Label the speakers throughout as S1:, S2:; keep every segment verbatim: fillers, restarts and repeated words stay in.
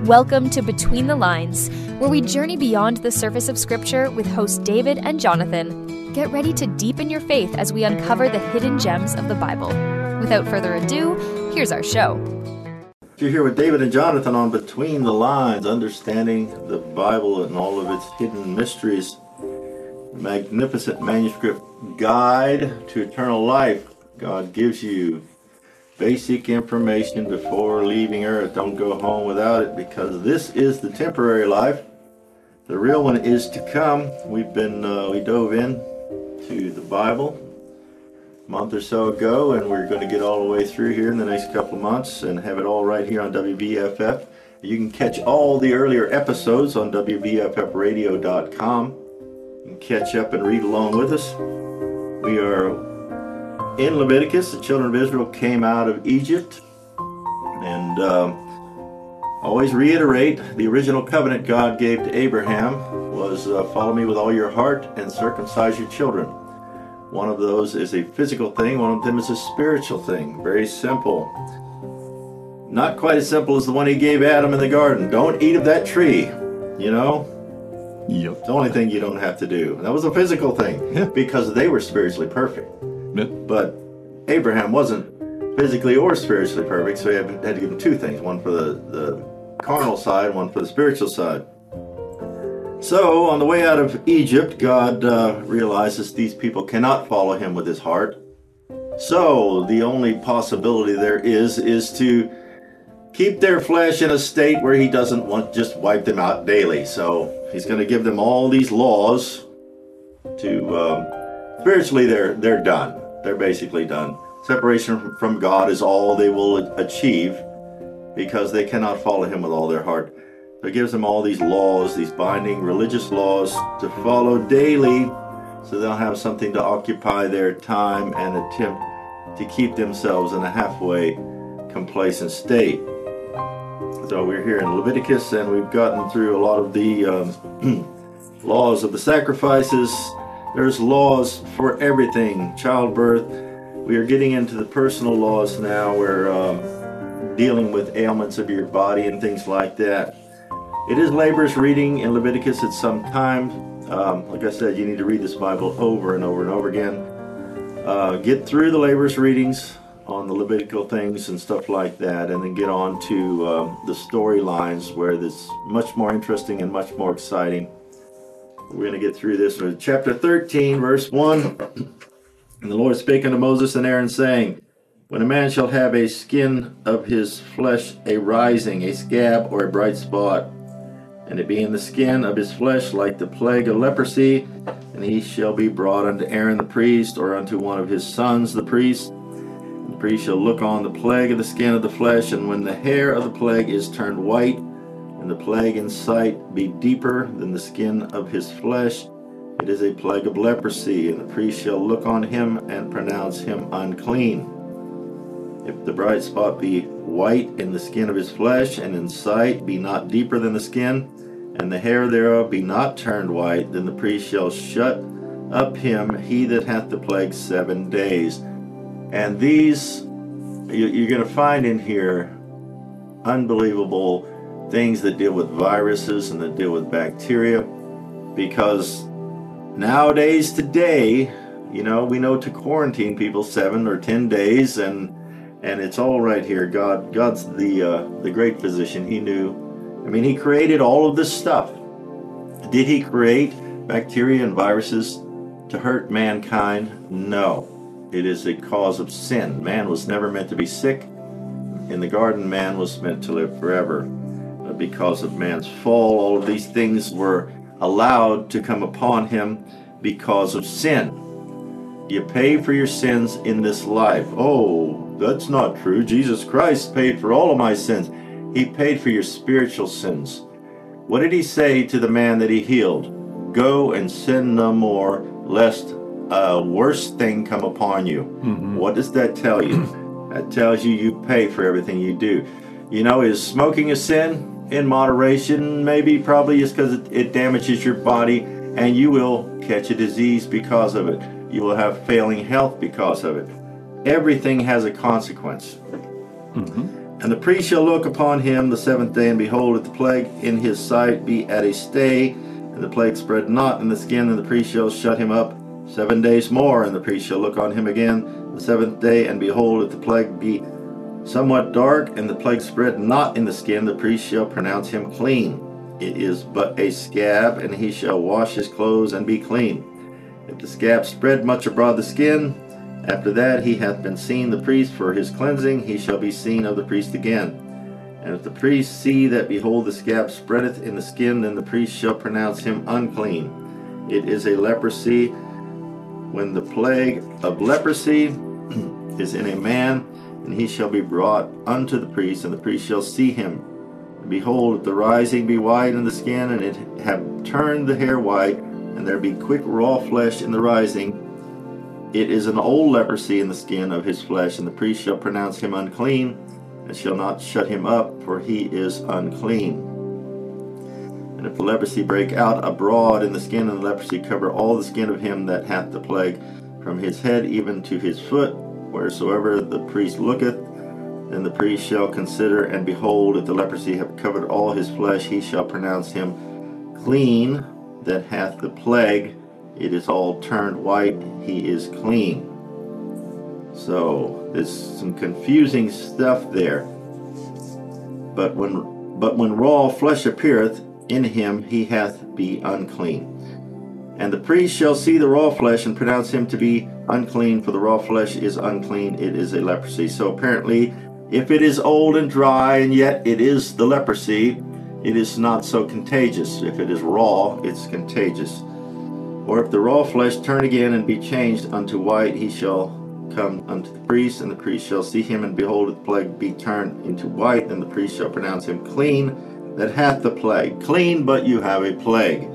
S1: Welcome to Between the Lines, where we journey beyond the surface of Scripture with hosts David and Jonathan. Get ready to deepen your faith as we uncover the hidden gems of the Bible. Without further ado, here's our show.
S2: You're here with David and Jonathan on Between the Lines, understanding the Bible and all of its hidden mysteries. A magnificent manuscript guide to eternal life. God gives you basic information before leaving Earth. Don't go home without it, because this is the temporary life. The real one is to come. We've been, uh, we dove in to the Bible a month or so ago, and we're going to get all the way through here in the next couple of months and have it all right here on W B F F. You can catch all the earlier episodes on W B F F radio dot com. You can catch up and read along with us. We are in Leviticus. The children of Israel came out of Egypt, and um, always reiterate the original covenant God gave to Abraham was uh, follow me with all your heart and circumcise your children. One of those is a physical thing, one of them is a spiritual thing. Very simple. Not quite as simple as the one he gave Adam in the garden. Don't eat of that tree, you know?
S3: Yep.
S2: It's the only thing you don't have to do. That was a physical thing,
S3: Yeah.
S2: because they were spiritually perfect.
S3: Yep.
S2: But Abraham wasn't physically or spiritually perfect, so he had, had to give him two things, one for the, the carnal side, one for the spiritual side. So, on the way out of Egypt, God uh, realizes these people cannot follow him with his heart. So, the only possibility there is, is to keep their flesh in a state where he doesn't want to just wipe them out daily. So, he's going to give them all these laws to, um, spiritually they're, they're done. They're basically done. Separation from God is all they will achieve, because they cannot follow him with all their heart. So he gives them all these laws, these binding religious laws to follow daily, so they'll have something to occupy their time and attempt to keep themselves in a halfway complacent state. So we're here in Leviticus, and we've gotten through a lot of the um, laws of the sacrifices. There's laws for everything. Childbirth. We are getting into the personal laws now. We're um, dealing with ailments of your body and things like that. It is laborious reading in Leviticus at some time. Um, like I said, you need to read this Bible over and over and over again. Uh, get through the laborious readings on the Levitical things and stuff like that, and then get on to uh, the storylines, where it's much more interesting and much more exciting. We're going to get through this with chapter thirteen, verse one. And the Lord spake unto Moses and Aaron, saying, when a man shall have a skin of his flesh a rising, a scab, or a bright spot, and it be in the skin of his flesh like the plague of leprosy, and he shall be brought unto Aaron the priest, or unto one of his sons the priest. And the priest shall look on the plague of the skin of the flesh, and when the hair of the plague is turned white, and the plague in sight be deeper than the skin of his flesh, it is a plague of leprosy, and the priest shall look on him and pronounce him unclean. If the bright spot be white in the skin of his flesh, and in sight be not deeper than the skin, and the hair thereof be not turned white, then the priest shall shut up him, he that hath the plague, seven days. And these, you're going to find in here unbelievable things that deal with viruses and that deal with bacteria, because nowadays, today, you know, we know to quarantine people seven or ten days, and and it's all right here. God, God's the uh, the great physician. He knew. I mean, He created all of this stuff. Did He create bacteria and viruses to hurt mankind? No. It is a cause of sin. Man was never meant to be sick. In the garden, man was meant to live forever. But because of man's fall, all of these things were allowed to come upon him because of sin. You pay for your sins in this life. Oh, that's not true. Jesus Christ paid for all of my sins. He paid for your spiritual sins. What did he say to the man that he healed? Go and sin no more, lest a worse thing come upon you. Mm-hmm. What does that tell you? That tells you you pay for everything you do. You know, is smoking a sin? In moderation, maybe, probably, just because it, it damages your body, and you will catch a disease because of it. You will have failing health because of it. Everything has a consequence.
S3: Mm-hmm.
S2: And the priest shall look upon him the seventh day, and behold, if the plague in his sight be at a stay, and the plague spread not in the skin, and the priest shall shut him up seven days more. And the priest shall look on him again the seventh day, and behold, if the plague be somewhat dark, and the plague spread not in the skin, the priest shall pronounce him clean. It is but a scab, and he shall wash his clothes and be clean. If the scab spread much abroad the skin, after that he hath been seen the priest for his cleansing, he shall be seen of the priest again. And if the priest see that, behold, the scab spreadeth in the skin, then the priest shall pronounce him unclean. It is a leprosy. When the plague of leprosy is in a man, and he shall be brought unto the priest, and the priest shall see him. And behold, if the rising be white in the skin, and it have turned the hair white, and there be quick raw flesh in the rising, it is an old leprosy in the skin of his flesh, and the priest shall pronounce him unclean, and shall not shut him up, for he is unclean. And if the leprosy break out abroad in the skin, and the leprosy cover all the skin of him that hath the plague, from his head even to his foot, wheresoever the priest looketh, then the priest shall consider, and behold, if the leprosy have covered all his flesh, he shall pronounce him clean that hath the plague. It is all turned white, he is clean. So there's some confusing stuff there. But when but when raw flesh appeareth in him, he hath be unclean. And the priest shall see the raw flesh, and pronounce him to be unclean, for the raw flesh is unclean, it is a leprosy. So apparently, if it is old and dry, and yet it is the leprosy, it is not so contagious. If it is raw, it's contagious. Or if the raw flesh turn again and be changed unto white, he shall come unto the priest, and the priest shall see him, and behold, if the plague be turned into white, then the priest shall pronounce him clean that hath the plague. Clean, but you have a plague.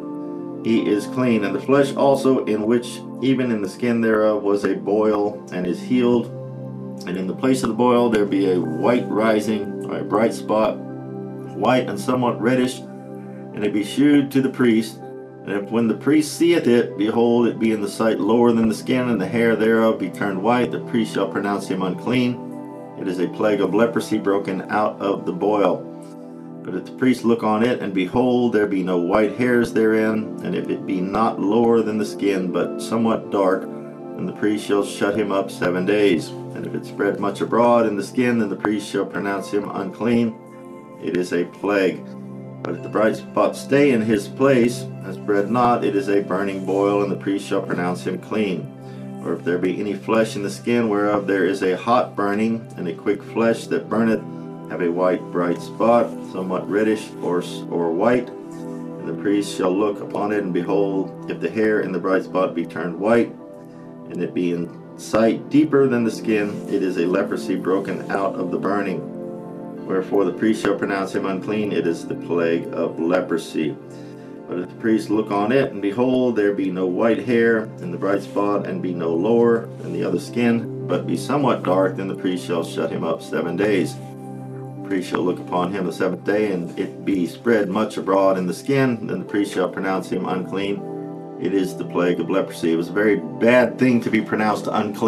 S2: He is clean. And the flesh also, in which even in the skin thereof was a boil, and is healed, and in the place of the boil there be a white rising, or a bright spot, white and somewhat reddish, and it be shewed to the priest. And if when the priest seeth it, behold, it be in the sight lower than the skin, and the hair thereof be turned white, the priest shall pronounce him unclean. It is a plague of leprosy broken out of the boil. But if the priest look on it, and behold, there be no white hairs therein, and if it be not lower than the skin, but somewhat dark, then the priest shall shut him up seven days. And if it spread much abroad in the skin, then the priest shall pronounce him unclean. It is a plague. But if the bright spot stay in his place, and spread not, it is a burning boil, and the priest shall pronounce him clean. Or if there be any flesh in the skin, whereof there is a hot burning, and a quick flesh that burneth, have a white bright spot, somewhat reddish or, or white, and the priest shall look upon it, and behold, if the hair in the bright spot be turned white, and it be in sight deeper than the skin, it is a leprosy broken out of the burning. Wherefore the priest shall pronounce him unclean, it is the plague of leprosy. But if the priest look on it, and behold, there be no white hair in the bright spot, and be no lower than the other skin, but be somewhat dark, then the priest shall shut him up seven days. The priest shall look upon him the seventh day, and it be spread much abroad in the skin, then the priest shall pronounce him unclean. It is the plague of leprosy. It was a very bad thing to be pronounced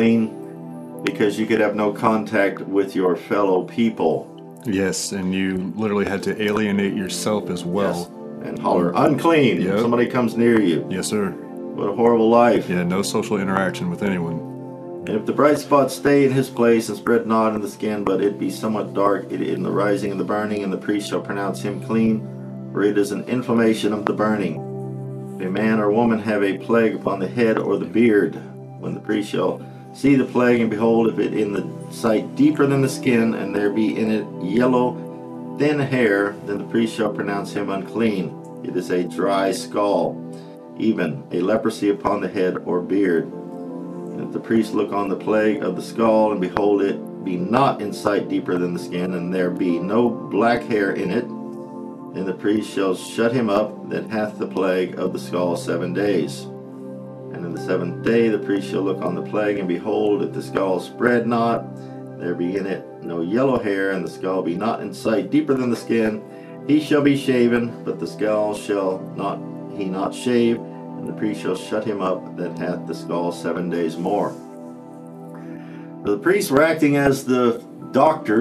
S2: unclean, because you could have no contact with your fellow people.
S3: Yes, and you literally had to alienate yourself as well.
S2: Yes. And holler, unclean, yep. If somebody comes near you.
S3: Yes, sir.
S2: What a horrible life.
S3: Yeah, no social interaction with anyone.
S2: And if the bright spot stay in his place, and spread not in the skin, but it be somewhat dark it in the rising and the burning, and the priest shall pronounce him clean, for it is an inflammation of the burning. If a man or woman have a plague upon the head or the beard, when the priest shall see the plague, and behold, if it in the sight deeper than the skin, and there be in it yellow, thin hair, then the priest shall pronounce him unclean. It is a dry skull, even a leprosy upon the head or beard. And if the priest look on the plague of the skull, and behold, it be not in sight deeper than the skin, and there be no black hair in it, then the priest shall shut him up that hath the plague of the skull seven days. And in the seventh day the priest shall look on the plague, and behold, if the skull spread not, there be in it no yellow hair, and the skull be not in sight deeper than the skin, he shall be shaven, but the skull shall not he not shave, and the priest shall shut him up that hath the skull seven days more. The priests were acting as the doctors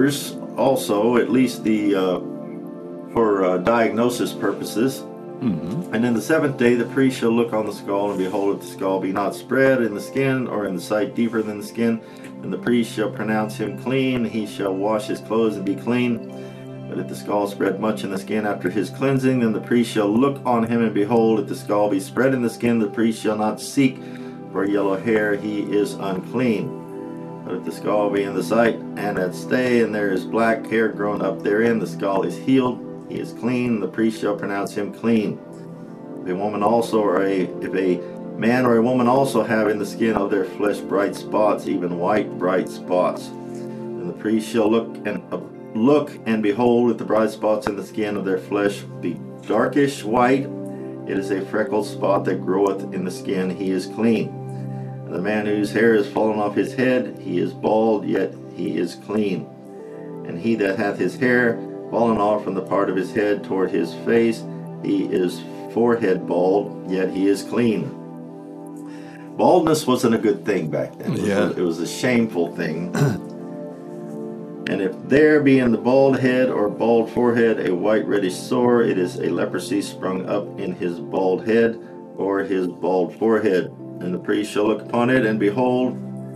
S2: also, at least the uh, for uh, diagnosis purposes.
S3: Mm-hmm.
S2: And in the seventh day the priest shall look on the skull, and behold, if the skull be not spread in the skin, or in the sight deeper than the skin, then the priest shall pronounce him clean. He shall wash his clothes and be clean. But if the skull spread much in the skin after his cleansing, then the priest shall look on him, and behold, if the skull be spread in the skin, the priest shall not seek for yellow hair, he is unclean. But if the skull be in the sight and at stay, and there is black hair grown up therein, the skull is healed, he is clean, the priest shall pronounce him clean. If a woman also, or a if a man or a woman also have in the skin of their flesh bright spots, even white bright spots, then the priest shall look and uh, look and behold, if the bright spots in the skin of their flesh be darkish white, it is a freckled spot that groweth in the skin, he is clean. And the man whose hair is fallen off his head, he is bald, yet he is clean. And he that hath his hair fallen off from the part of his head toward his face, he is forehead bald, yet he is clean. Baldness wasn't a good thing back then. It was,
S3: Yeah.
S2: a, it was a shameful thing. And if there be in the bald head or bald forehead a white reddish sore, it is a leprosy sprung up in his bald head or his bald forehead. And the priest shall look upon it, and behold,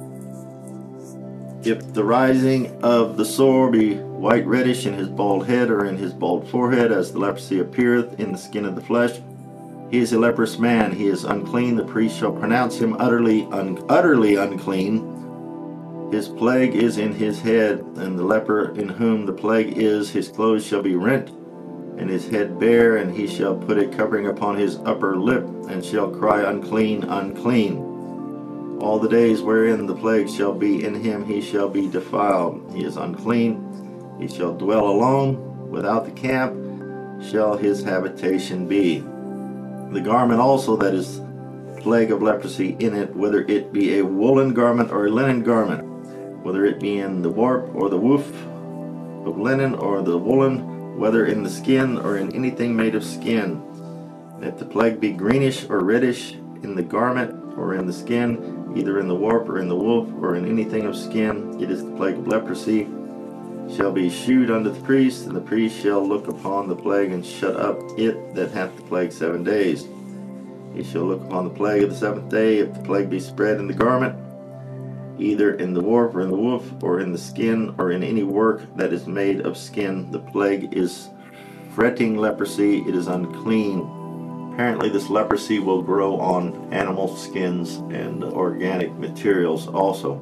S2: if the rising of the sore be white reddish in his bald head or in his bald forehead, as the leprosy appeareth in the skin of the flesh, he is a leprous man, he is unclean. The priest shall pronounce him utterly un- utterly unclean. His plague is in his head, and the leper in whom the plague is, his clothes shall be rent, and his head bare, and he shall put a covering upon his upper lip, and shall cry, unclean, unclean. All the days wherein the plague shall be in him, he shall be defiled. He is unclean. He shall dwell alone. Without the camp shall his habitation be. The garment also that is plague of leprosy in it, whether it be a woolen garment or a linen garment, whether it be in the warp or the woof of linen or the woolen, whether in the skin or in anything made of skin. If the plague be greenish or reddish in the garment or in the skin, either in the warp or in the woof or in anything of skin, it is the plague of leprosy, shall be shewed unto the priest, and the priest shall look upon the plague and shut up it that hath the plague seven days. He shall look upon the plague of the seventh day. If the plague be spread in the garment, either in the warp or in the woof or in the skin or in any work that is made of skin, the plague is fretting leprosy, it is unclean. Apparently this leprosy will grow on animal skins and organic materials also.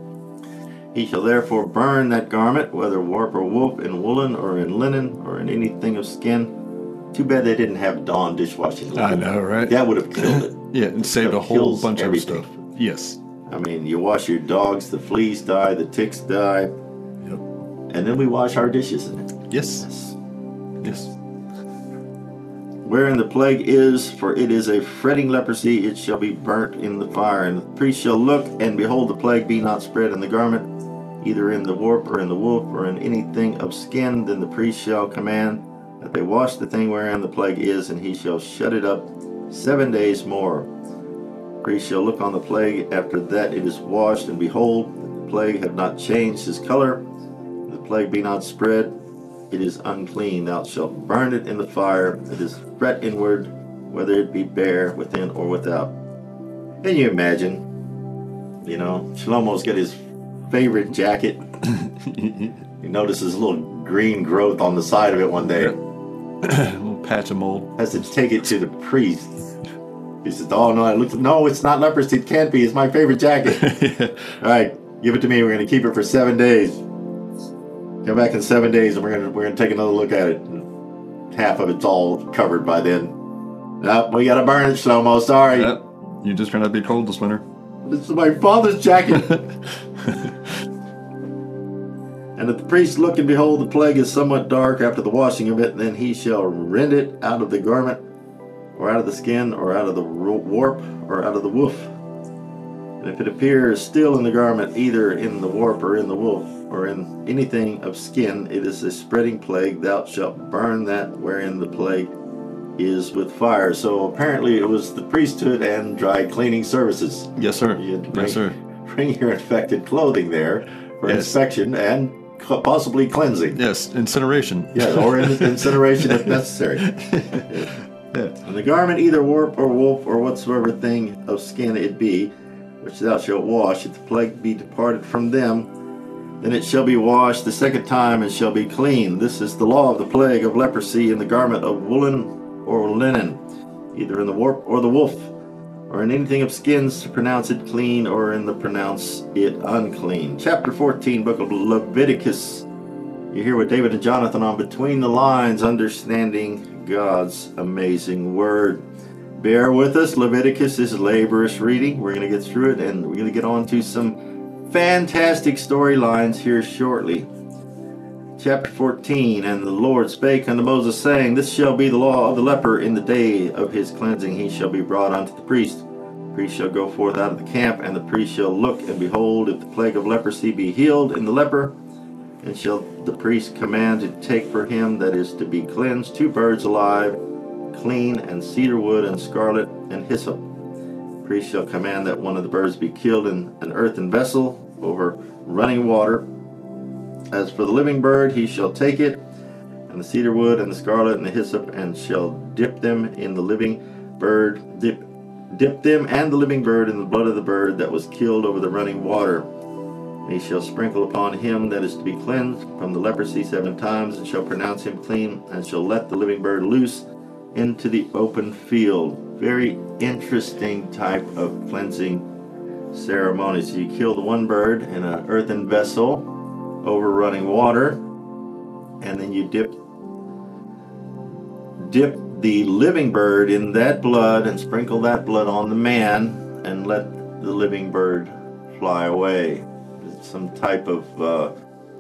S2: He shall therefore burn that garment, whether warp or woof, in woolen or in linen or in anything of skin. Too bad they didn't have Dawn dishwashing liquid.
S3: I know, right?
S2: That would have killed it.
S3: Yeah, and saved
S2: That
S3: a whole
S2: kills
S3: bunch
S2: everything.
S3: of stuff. Yes.
S2: I mean, you wash your dogs, the fleas die, the ticks die,
S3: Yep.
S2: and then we wash our dishes in it.
S3: Yes. Yes.
S2: Wherein the plague is, for it is a fretting leprosy, it shall be burnt in the fire. And the priest shall look, and behold, the plague be not spread in the garment, either in the warp or in the woof or in anything of skin. Then the priest shall command that they wash the thing wherein the plague is, and he shall shut it up seven days more. The priest shall look on the plague after that it is washed, and behold, the plague have not changed his color, the plague be not spread, it is unclean. Thou shalt burn it in the fire. It is fret inward, whether it be bare within or without. Can you imagine? You know, Shlomo's got his favorite jacket. He notices a little green growth on the side of it one day.
S3: A little patch of mold.
S2: Has to take it to the priest. He says, "Oh no, it looks no, it's not leprosy. It can't be. It's my favorite jacket. All right, give it to me. We're going to keep it for seven days. Come back in seven days, and we're going to we're going to take another look at it. And half of it's all covered by then. Nope, we got to burn it, Shlomo. Sorry,
S3: Yep. You just turned out to be cold this winter.
S2: this is my father's jacket." And if the priest look and behold, the plague is somewhat dark after the washing of it, then he shall rend it out of the garment, or out of the skin, or out of the warp, or out of the woof. And if it appears still in the garment, either in the warp or in the woof, or in anything of skin, it is a spreading plague. Thou shalt burn that wherein the plague is with fire. So apparently it was the priesthood and dry cleaning services.
S3: Yes, sir.
S2: You had to bring,
S3: Yes, sir.
S2: bring your infected clothing there for
S3: Yes.
S2: inspection and possibly cleansing.
S3: Yes, incineration.
S2: Yeah, or incineration if necessary. Yeah. And the garment, either warp or wolf or whatsoever thing of skin it be, which thou shalt wash, if the plague be departed from them, then it shall be washed the second time and shall be clean. This is the law of the plague of leprosy in the garment of woolen or linen, either in the warp or the wolf, or in anything of skins, to pronounce it clean, or in the pronounce it unclean. Chapter fourteen, book of Leviticus. You hear what David and Jonathan on between the lines, understanding God's amazing word. Bear with us. Leviticus is laborious reading. We're going to get through it, and we're going to get on to some fantastic storylines here shortly. Chapter fourteen, and the Lord spake unto Moses, saying, This shall be the law of the leper in the day of his cleansing. He shall be brought unto the priest. The priest shall go forth out of the camp, and the priest shall look, and behold, if the plague of leprosy be healed in the leper, and shall the priest command to take for him that is to be cleansed two birds alive, clean, and cedar wood, and scarlet, and hyssop. The priest shall command that one of the birds be killed in an earthen vessel over running water. As for the living bird, he shall take it, and the cedar wood, and the scarlet, and the hyssop, and shall dip them in the living bird, dip, dip them and the living bird in the blood of the bird that was killed over the running water. And he shall sprinkle upon him that is to be cleansed from the leprosy seven times, and shall pronounce him clean, and shall let the living bird loose into the open field. Very interesting type of cleansing ceremony. So you kill the one bird in an earthen vessel over running water, and then you dip dip the living bird in that blood and sprinkle that blood on the man and let the living bird fly away. It's some type of uh,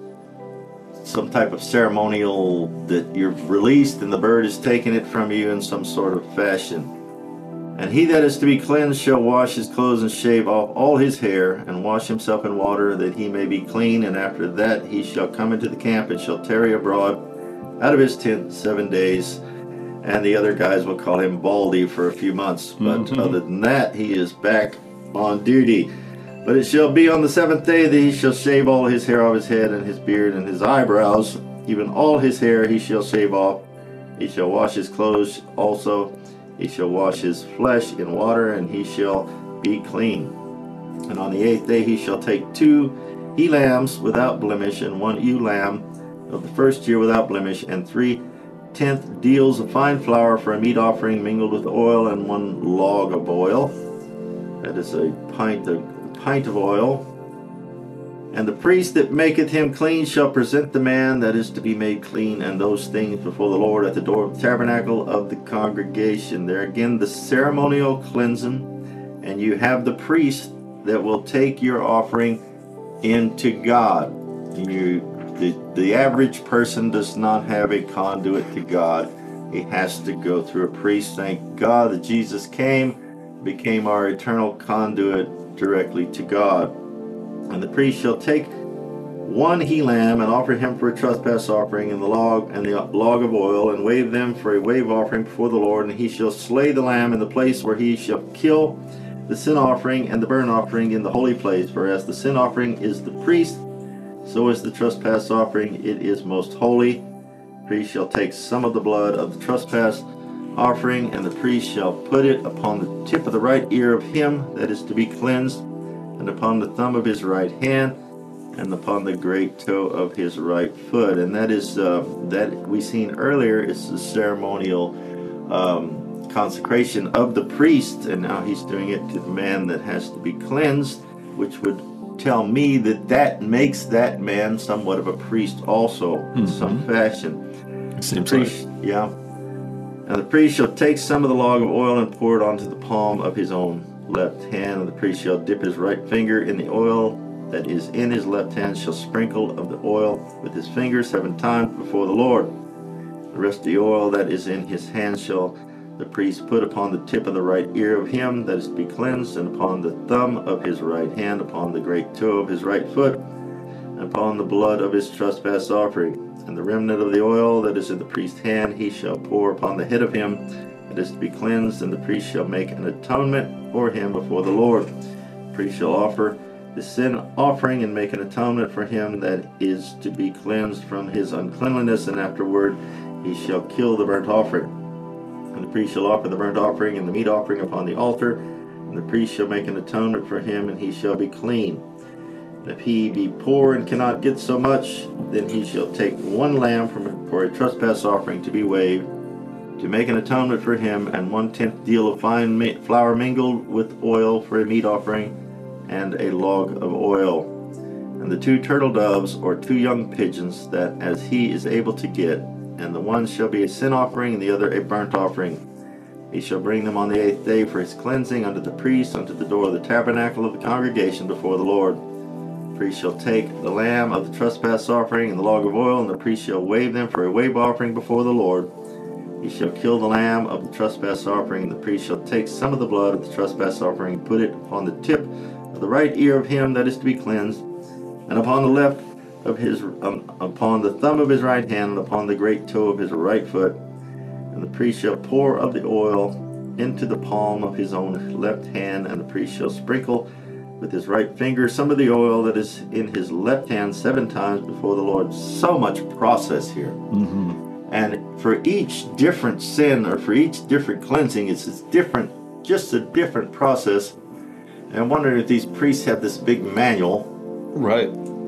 S2: some type of ceremonial that you're released and the bird is taking it from you in some sort of fashion. And he that is to be cleansed shall wash his clothes and shave off all his hair, and wash himself in water, that he may be clean. And after that he shall come into the camp, and shall tarry abroad out of his tent seven days. And the other guys will call him Baldy for a few months. But mm-hmm. other than that, he is back on duty. But it shall be on the seventh day that he shall shave all his hair off his head, and his beard, and his eyebrows, even all his hair he shall shave off. He shall wash his clothes also. He shall wash his flesh in water, and he shall be clean. And on the eighth day he shall take two he lambs without blemish, and one ewe lamb of the first year without blemish, and three tenth deals of fine flour for a meat offering mingled with oil, and one log of oil. That is a pint of, a pint of oil. And the priest that maketh him clean shall present the man that is to be made clean and those things before the Lord at the door of the tabernacle of the congregation. There again the ceremonial cleansing, and you have the priest that will take your offering into God. You, the, the average person does not have a conduit to God. He has to go through a priest. Thank God that Jesus came, became our eternal conduit directly to God. And the priest shall take one he lamb and offer him for a trespass offering, and the log and the log of oil, and wave them for a wave offering before the Lord. And he shall slay the lamb in the place where he shall kill the sin offering and the burnt offering in the holy place. For as the sin offering is the priest, so is the trespass offering. It is most holy. The priest shall take some of the blood of the trespass offering, and the priest shall put it upon the tip of the right ear of him that is to be cleansed, and upon the thumb of his right hand, and upon the great toe of his right foot. And that is uh, that we seen earlier is the ceremonial um, consecration of the priest, and now he's doing it to the man that has to be cleansed, which would tell me that that makes that man somewhat of a priest also, mm-hmm. in some fashion.
S3: It seems
S2: priest,
S3: like.
S2: Yeah. And the priest shall take some of the log of oil and pour it onto the palm of his own left hand, and the priest shall dip his right finger in the oil that is in his left hand, shall sprinkle of the oil with his finger seven times before the Lord. The rest of the oil that is in his hand shall the priest put upon the tip of the right ear of him that is to be cleansed, and upon the thumb of his right hand, upon the great toe of his right foot, and upon the blood of his trespass offering. And the remnant of the oil that is in the priest's hand he shall pour upon the head of him that is to be cleansed, and the priest shall make an atonement for him before the Lord. The priest shall offer the sin offering and make an atonement for him that is to be cleansed from his uncleanliness, and afterward he shall kill the burnt offering. And the priest shall offer the burnt offering and the meat offering upon the altar, and the priest shall make an atonement for him, and he shall be clean. And if he be poor and cannot get so much, then he shall take one lamb from for a trespass offering to be waved, to make an atonement for him, and one-tenth deal of fine flour mingled with oil for a meat offering, and a log of oil. And the two turtle doves, or two young pigeons, that as he is able to get, and the one shall be a sin offering, and the other a burnt offering. He shall bring them on the eighth day for his cleansing unto the priest, unto the door of the tabernacle of the congregation before the Lord. The priest shall take the lamb of the trespass offering and the log of oil, and the priest shall wave them for a wave offering before the Lord. He shall kill the lamb of the trespass offering, and the priest shall take some of the blood of the trespass offering, and put it upon the tip of the right ear of him that is to be cleansed, and upon the left of his, um, upon the thumb of his right hand, and upon the great toe of his right foot. And the priest shall pour of the oil into the palm of his own left hand, and the priest shall sprinkle with his right finger some of the oil that is in his left hand seven times before the Lord. So much process here.
S3: Mm-hmm.
S2: And for each different sin, or for each different cleansing, it's a different, just a different process. And I'm wondering if these priests have this big manual.
S3: Right.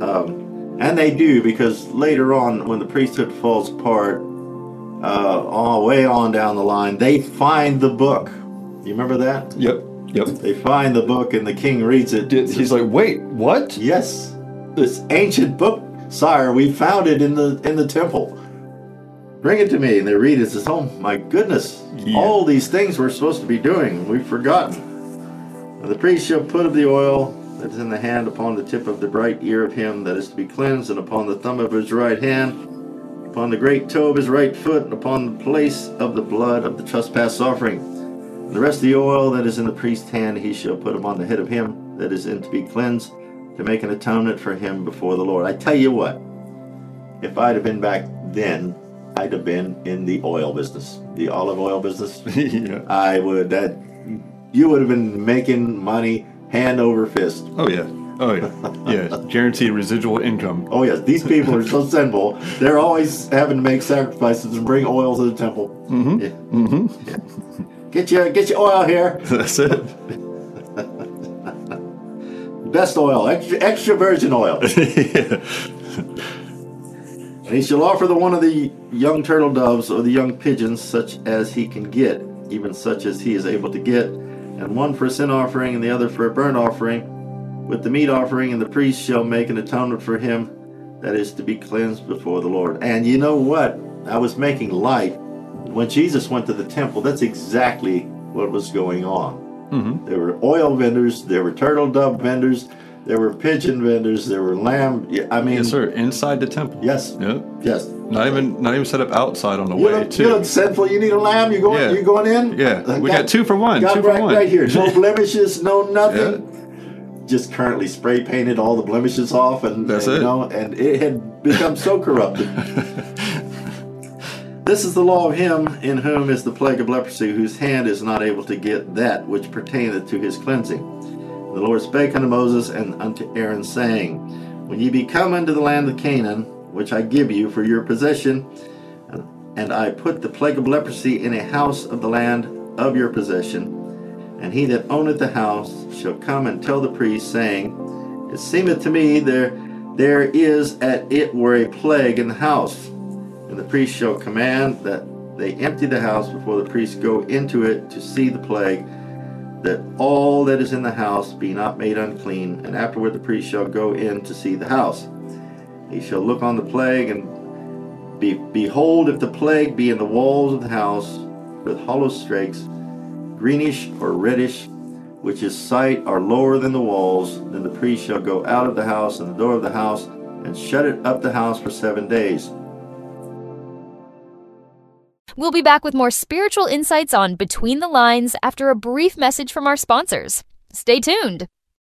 S2: Um, and they do, because later on, when the priesthood falls apart, uh, all way on down the line, they find the book. You remember that?
S3: Yep. Yep.
S2: They find the book, and the king reads it.
S3: He's like, "Wait, what?"
S2: Yes, this ancient book, sire. We found it in the in the temple. Bring it to me. And they read it. Says, "Oh my goodness!
S3: Yeah.
S2: All these things we're supposed to be doing, we've forgotten." And the priest shall put of the oil that is in the hand upon the tip of the right ear of him that is to be cleansed, and upon the thumb of his right hand, upon the great toe of his right foot, and upon the place of the blood of the trespass offering. And the rest of the oil that is in the priest's hand he shall put upon the head of him that is in to be cleansed, to make an atonement for him before the Lord. I tell you what, if I'd have been back then, I'd have been in the oil business, the olive oil business.
S3: Yeah.
S2: I would. That you would have been making money hand over fist.
S3: Oh yeah. Oh yeah. Yeah. Guaranteed residual income.
S2: Oh yes, these people are so sinful. They're always having to make sacrifices and bring oil to the temple.
S3: Mm-hmm.
S2: Yeah.
S3: Mm-hmm.
S2: Yeah. Get your get your oil here.
S3: That's it.
S2: Best oil, extra extra virgin oil.
S3: Yeah.
S2: And he shall offer the one of the young turtle doves or the young pigeons, such as he can get, even such as he is able to get, and one for a sin offering and the other for a burnt offering, with the meat offering, and the priest shall make an atonement for him that is to be cleansed before the Lord. And you know what? I was making light. When Jesus went to the temple, that's exactly what was going on.
S3: Mm-hmm.
S2: There were oil vendors, there were turtle dove vendors, there were pigeon vendors, there were lamb. I mean,
S3: Yes, sir. Inside the temple.
S2: Yes.
S3: Yep.
S2: Yes.
S3: Not even not even set up outside on the
S2: You
S3: way
S2: look,
S3: too.
S2: you look sinful. You need a lamb. You going?
S3: Yeah.
S2: You going in?
S3: Yeah. We got two for one.
S2: Got
S3: Two for
S2: right,
S3: one.
S2: right here. No blemishes. No nothing.
S3: Yeah.
S2: Just currently spray painted all the blemishes off, and
S3: That's
S2: and,
S3: it.
S2: You know, and it had become so corrupted. This is the law of him in whom is the plague of leprosy, whose hand is not able to get that which pertaineth to his cleansing. And the Lord spake unto Moses and unto Aaron, saying, When ye be come unto the land of Canaan, which I give you for your possession, and, and I put the plague of leprosy in a house of the land of your possession, and he that owneth the house shall come and tell the priest, saying, It seemeth to me there there is at it were a plague in the house. And the priest shall command that they empty the house before the priest go into it to see the plague, that all that is in the house be not made unclean. And afterward the priest shall go in to see the house. He shall look on the plague, and be, behold, if the plague be in the walls of the house, with hollow strakes, greenish or reddish, which his sight are lower than the walls, then the priest shall go out of the house and the door of the house, and shut it up the house for seven days.
S1: We'll be back with more spiritual insights on Between the Lines after a brief message from our sponsors. Stay tuned.